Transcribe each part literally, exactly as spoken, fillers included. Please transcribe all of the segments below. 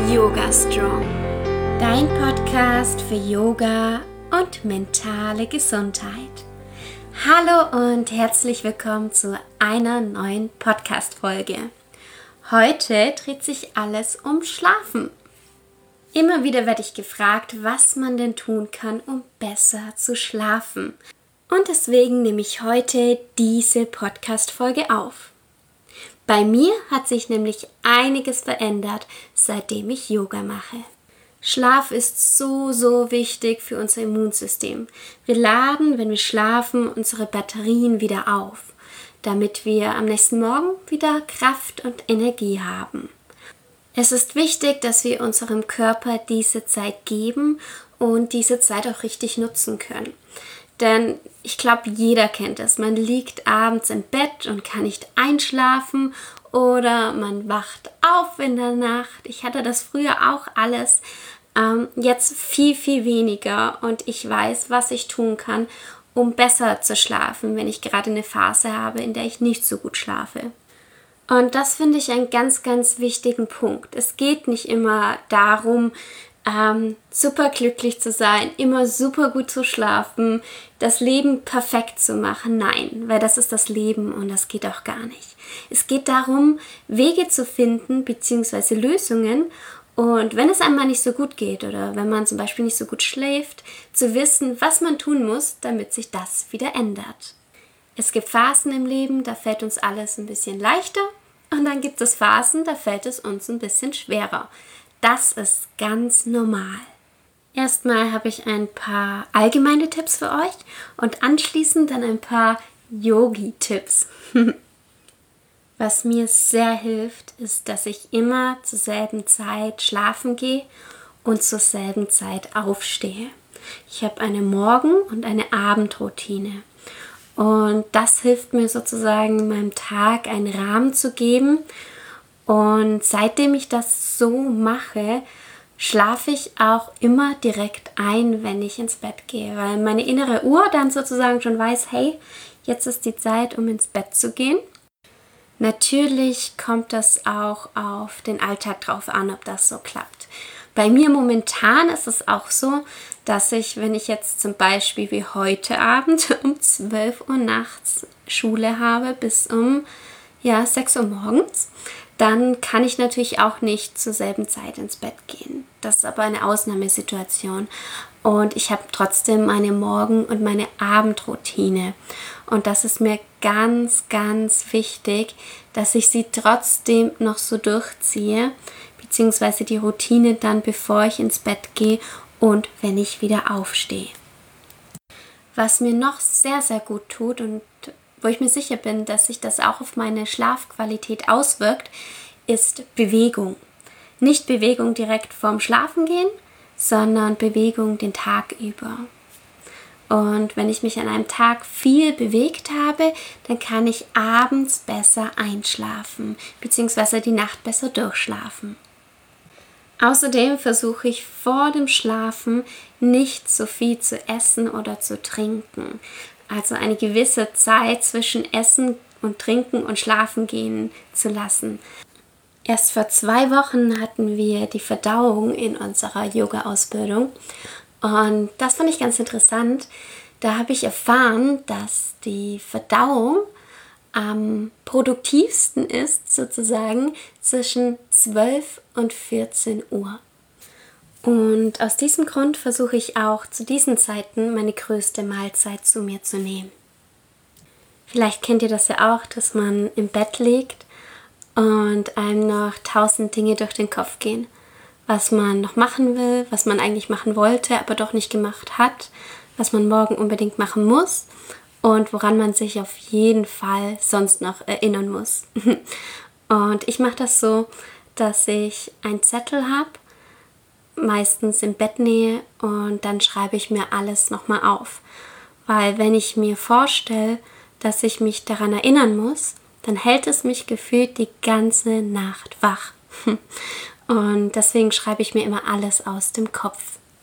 Yoga Strong, dein Podcast für Yoga und mentale Gesundheit. Hallo und herzlich willkommen zu einer neuen Podcast-Folge. Heute dreht sich alles um Schlafen. Immer wieder werde ich gefragt, was man denn tun kann, um besser zu schlafen. Und deswegen nehme ich heute diese Podcast-Folge auf. Bei mir hat sich nämlich einiges verändert, seitdem ich Yoga mache. Schlaf ist so, so wichtig für unser Immunsystem. Wir laden, wenn wir schlafen, unsere Batterien wieder auf, damit wir am nächsten Morgen wieder Kraft und Energie haben. Es ist wichtig, dass wir unserem Körper diese Zeit geben und diese Zeit auch richtig nutzen können. Denn ich glaube, jeder kennt es. Man liegt abends im Bett und kann nicht einschlafen oder man wacht auf in der Nacht. Ich hatte das früher auch alles, ähm, jetzt viel, viel weniger. Und ich weiß, was ich tun kann, um besser zu schlafen, wenn ich gerade eine Phase habe, in der ich nicht so gut schlafe. Und das finde ich einen ganz, ganz wichtigen Punkt. Es geht nicht immer darum, Ähm, super glücklich zu sein, immer super gut zu schlafen, das Leben perfekt zu machen. Nein, weil das ist das Leben und das geht auch gar nicht. Es geht darum, Wege zu finden bzw. Lösungen und wenn es einmal nicht so gut geht oder wenn man zum Beispiel nicht so gut schläft, zu wissen, was man tun muss, damit sich das wieder ändert. Es gibt Phasen im Leben, da fällt uns alles ein bisschen leichter und dann gibt es Phasen, da fällt es uns ein bisschen schwerer. Das ist ganz normal. Erstmal habe ich ein paar allgemeine Tipps für euch und anschließend dann ein paar Yogi-Tipps. Was mir sehr hilft, ist, dass ich immer zur selben Zeit schlafen gehe und zur selben Zeit aufstehe. Ich habe eine Morgen- und eine Abendroutine. Und das hilft mir sozusagen, meinem Tag einen Rahmen zu geben. Und seitdem ich das so mache, schlafe ich auch immer direkt ein, wenn ich ins Bett gehe, weil meine innere Uhr dann sozusagen schon weiß, hey, jetzt ist die Zeit, um ins Bett zu gehen. Natürlich kommt das auch auf den Alltag drauf an, ob das so klappt. Bei mir momentan ist es auch so, dass ich, wenn ich jetzt zum Beispiel wie heute Abend um zwölf Uhr nachts Schule habe bis um ja, sechs Uhr morgens, dann kann ich natürlich auch nicht zur selben Zeit ins Bett gehen. Das ist aber eine Ausnahmesituation. Und ich habe trotzdem meine Morgen- und meine Abendroutine. Und das ist mir ganz, ganz wichtig, dass ich sie trotzdem noch so durchziehe, beziehungsweise die Routine dann, bevor ich ins Bett gehe und wenn ich wieder aufstehe. Was mir noch sehr, sehr gut tut und wo ich mir sicher bin, dass sich das auch auf meine Schlafqualität auswirkt, ist Bewegung. Nicht Bewegung direkt vorm Schlafengehen, sondern Bewegung den Tag über. Und wenn ich mich an einem Tag viel bewegt habe, dann kann ich abends besser einschlafen, beziehungsweise die Nacht besser durchschlafen. Außerdem versuche ich vor dem Schlafen nicht so viel zu essen oder zu trinken. Also eine gewisse Zeit zwischen Essen und Trinken und Schlafen gehen zu lassen. Erst vor zwei Wochen hatten wir die Verdauung in unserer Yoga-Ausbildung und das fand ich ganz interessant. Da habe ich erfahren, dass die Verdauung am produktivsten ist, sozusagen zwischen zwölf und vierzehn Uhr. Und aus diesem Grund versuche ich auch zu diesen Zeiten meine größte Mahlzeit zu mir zu nehmen. Vielleicht kennt ihr das ja auch, dass man im Bett liegt und einem noch tausend Dinge durch den Kopf gehen. Was man noch machen will, was man eigentlich machen wollte, aber doch nicht gemacht hat, was man morgen unbedingt machen muss und woran man sich auf jeden Fall sonst noch erinnern muss. Und ich mache das so, dass ich einen Zettel habe, meistens in Bettnähe und dann schreibe ich mir alles nochmal auf. Weil wenn ich mir vorstelle, dass ich mich daran erinnern muss, dann hält es mich gefühlt die ganze Nacht wach. Und deswegen schreibe ich mir immer alles aus dem Kopf.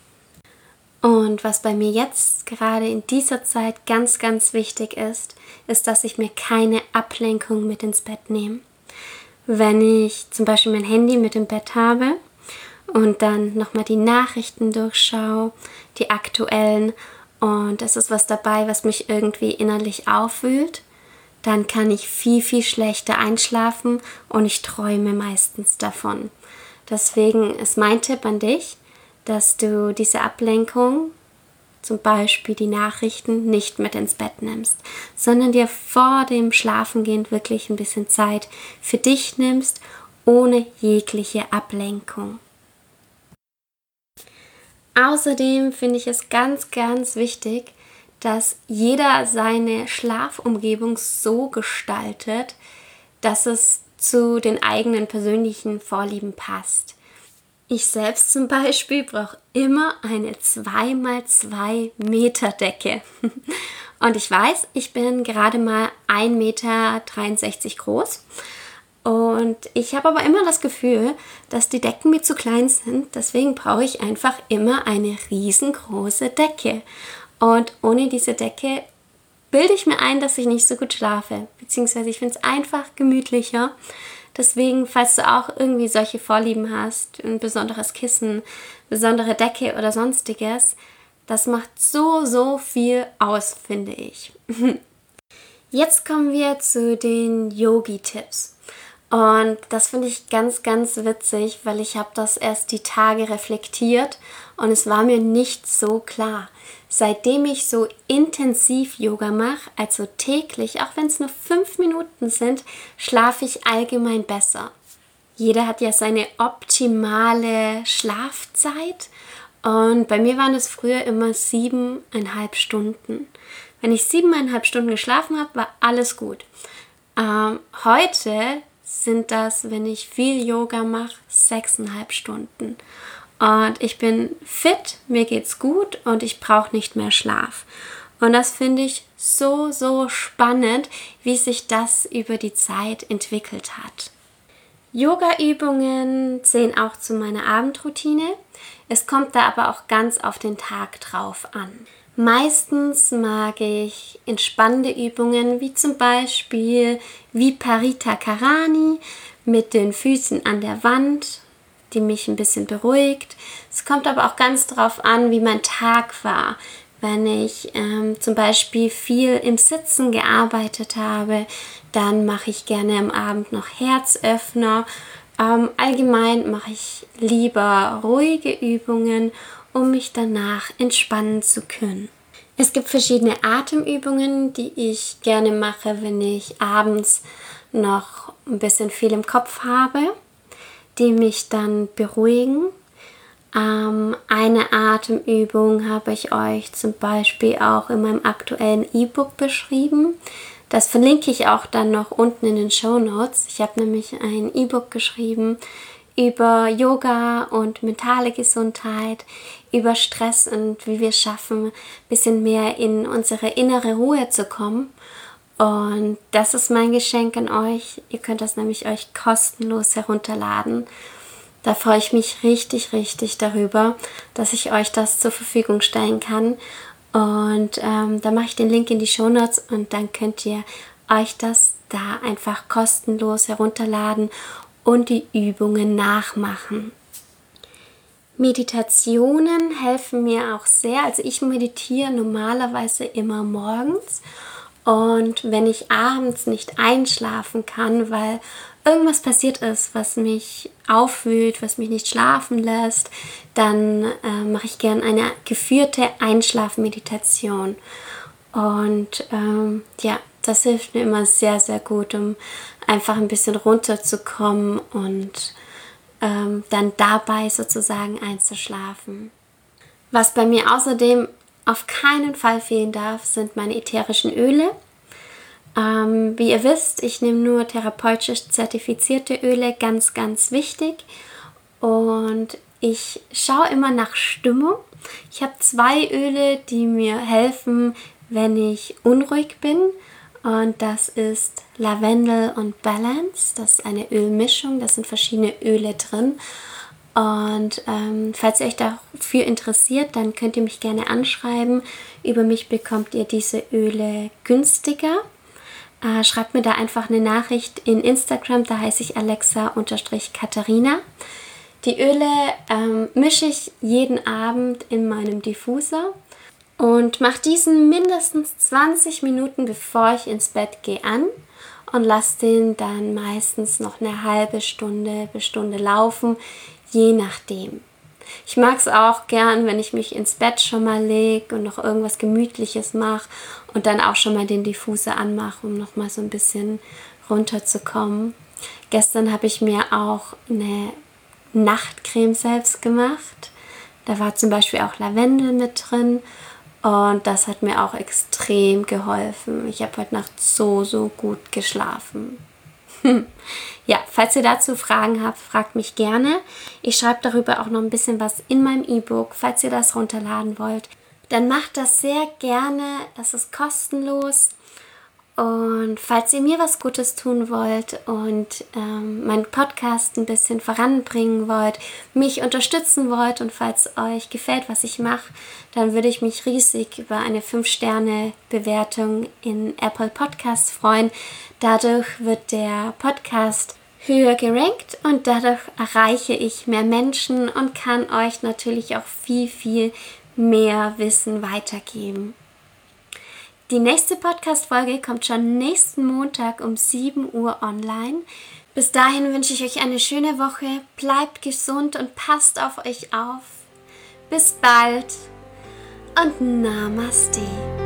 Und was bei mir jetzt gerade in dieser Zeit ganz, ganz wichtig ist, ist, dass ich mir keine Ablenkung mit ins Bett nehme. Wenn ich zum Beispiel mein Handy mit im Bett habe und dann nochmal die Nachrichten durchschaue, die aktuellen, und es ist was dabei, was mich irgendwie innerlich aufwühlt, dann kann ich viel, viel schlechter einschlafen und ich träume meistens davon. Deswegen ist mein Tipp an dich, dass du diese Ablenkung, zum Beispiel die Nachrichten, nicht mit ins Bett nimmst, sondern dir vor dem Schlafengehen wirklich ein bisschen Zeit für dich nimmst, ohne jegliche Ablenkung. Außerdem finde ich es ganz, ganz wichtig, dass jeder seine Schlafumgebung so gestaltet, dass es zu den eigenen persönlichen Vorlieben passt. Ich selbst zum Beispiel brauche immer eine zwei mal zwei Meter Decke. Und ich weiß, ich bin gerade mal ein Meter dreiundsechzig groß. Und ich habe aber immer das Gefühl, dass die Decken mir zu klein sind. Deswegen brauche ich einfach immer eine riesengroße Decke. Und ohne diese Decke bilde ich mir ein, dass ich nicht so gut schlafe. Beziehungsweise ich finde es einfach gemütlicher. Deswegen, falls du auch irgendwie solche Vorlieben hast, ein besonderes Kissen, besondere Decke oder sonstiges, das macht so, so viel aus, finde ich. Jetzt kommen wir zu den Yogi-Tipps. Und das finde ich ganz, ganz witzig, weil ich habe das erst die Tage reflektiert und es war mir nicht so klar. Seitdem ich so intensiv Yoga mache, also täglich, auch wenn es nur fünf Minuten sind, schlafe ich allgemein besser. Jeder hat ja seine optimale Schlafzeit und bei mir waren es früher immer siebeneinhalb Stunden. Wenn ich siebeneinhalb Stunden geschlafen habe, war alles gut. Ähm, heute sind das, wenn ich viel Yoga mache, sechseinhalb Stunden. Und ich bin fit, mir geht's gut und ich brauche nicht mehr Schlaf. Und das finde ich so, so spannend, wie sich das über die Zeit entwickelt hat. Yoga-Übungen zählen auch zu meiner Abendroutine. Es kommt da aber auch ganz auf den Tag drauf an. Meistens mag ich entspannende Übungen, wie zum Beispiel Viparita Karani mit den Füßen an der Wand, die mich ein bisschen beruhigt. Es kommt aber auch ganz drauf an, wie mein Tag war. Wenn ich ähm, zum Beispiel viel im Sitzen gearbeitet habe, dann mache ich gerne am Abend noch Herzöffner. Ähm, allgemein mache ich lieber ruhige Übungen, um mich danach entspannen zu können. Es gibt verschiedene Atemübungen, die ich gerne mache, wenn ich abends noch ein bisschen viel im Kopf habe, die mich dann beruhigen. Ähm, eine Atemübung habe ich euch zum Beispiel auch in meinem aktuellen E-Book beschrieben. Das verlinke ich auch dann noch unten in den Shownotes. Ich habe nämlich ein E-Book geschrieben über Yoga und mentale Gesundheit, über Stress und wie wir es schaffen, ein bisschen mehr in unsere innere Ruhe zu kommen. Und das ist mein Geschenk an euch. Ihr könnt das nämlich euch kostenlos herunterladen. Da freue ich mich richtig, richtig darüber, dass ich euch das zur Verfügung stellen kann. Und ähm, da mache ich den Link in die Shownotes und dann könnt ihr euch das da einfach kostenlos herunterladen und die Übungen nachmachen. Meditationen helfen mir auch sehr. Also ich meditiere normalerweise immer morgens. Und wenn ich abends nicht einschlafen kann, weil irgendwas passiert ist, was mich aufwühlt, was mich nicht schlafen lässt, dann äh, mache ich gerne eine geführte Einschlafmeditation. Und ähm, ja, das hilft mir immer sehr, sehr gut, um einfach ein bisschen runterzukommen und ähm, dann dabei sozusagen einzuschlafen. Was bei mir außerdem auf keinen Fall fehlen darf, sind meine ätherischen Öle. Ähm, wie ihr wisst, ich nehme nur therapeutisch zertifizierte Öle, ganz, ganz wichtig. Und ich schaue immer nach Stimmung. Ich habe zwei Öle, die mir helfen, wenn ich unruhig bin. Und das ist Lavendel und Balance. Das ist eine Ölmischung, da sind verschiedene Öle drin. Und ähm, falls ihr euch dafür interessiert, dann könnt ihr mich gerne anschreiben. Über mich bekommt ihr diese Öle günstiger. Äh, schreibt mir da einfach eine Nachricht in Instagram, da heiße ich Alexa-Katharina. Die Öle ähm, mische ich jeden Abend in meinem Diffuser und mache diesen mindestens zwanzig Minuten, bevor ich ins Bett gehe, an und lasse den dann meistens noch eine halbe Stunde bis Stunde laufen, je nachdem. Ich mag es auch gern, wenn ich mich ins Bett schon mal lege und noch irgendwas Gemütliches mache und dann auch schon mal den Diffuser anmache, um noch mal so ein bisschen runterzukommen. Gestern habe ich mir auch eine Nachtcreme selbst gemacht. Da war zum Beispiel auch Lavendel mit drin und das hat mir auch extrem geholfen. Ich habe heute Nacht so, so gut geschlafen. Ja, falls ihr dazu Fragen habt, fragt mich gerne. Ich schreibe darüber auch noch ein bisschen was in meinem E-Book. Falls ihr das runterladen wollt, dann macht das sehr gerne. Das ist kostenlos. Und falls ihr mir was Gutes tun wollt und ähm, meinen Podcast ein bisschen voranbringen wollt, mich unterstützen wollt und falls euch gefällt, was ich mache, dann würde ich mich riesig über eine fünf Sterne Bewertung in Apple Podcasts freuen. Dadurch wird der Podcast höher gerankt und dadurch erreiche ich mehr Menschen und kann euch natürlich auch viel, viel mehr Wissen weitergeben. Die nächste Podcast-Folge kommt schon nächsten Montag um sieben Uhr online. Bis dahin wünsche ich euch eine schöne Woche. Bleibt gesund und passt auf euch auf. Bis bald und Namaste.